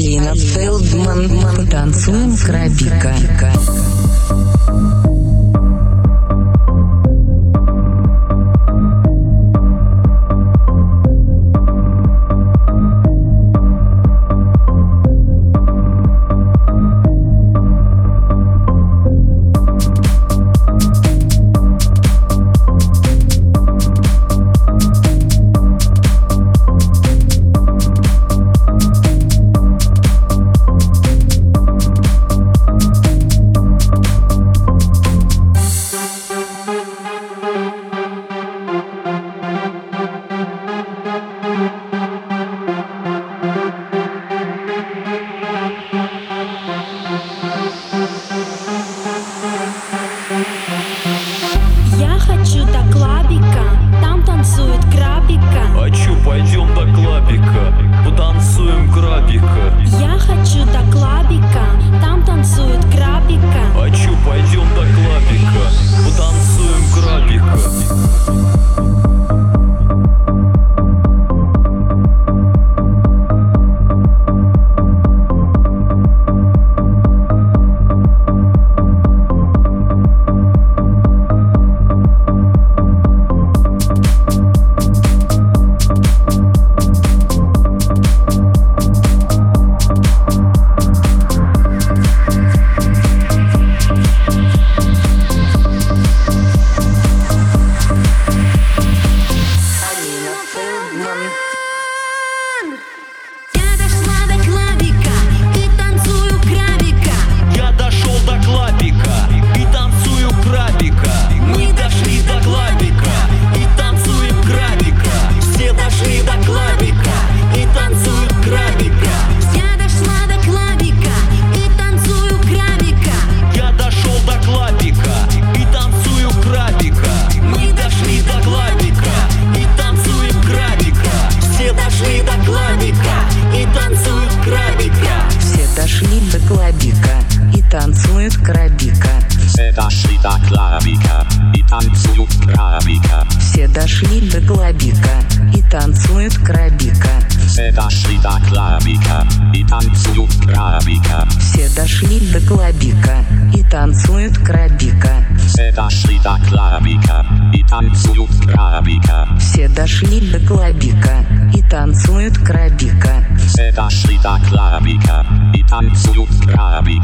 Алина Фелдман. Танцуем крабика. Я хочу до клабика, там танцует крабика. Хочу, пойдем до клабика, потанцуем крабика. Я хочу до клабика, там танцует крабика. Хочу, пойдем до клабика, потанцуем крабика. Танцует крабика. Все дошли до клабика и танцуют крабика. Все дошли до клабика и танцуют крабика. Все дошли до клабика и танцуют крабика. Все дошли до клабика и танцуют крабика. Все дошли до клабика и танцуют крабика. Все дошли до клабика и танцуют крабика. Все дошли до клабика и танцуют крабика.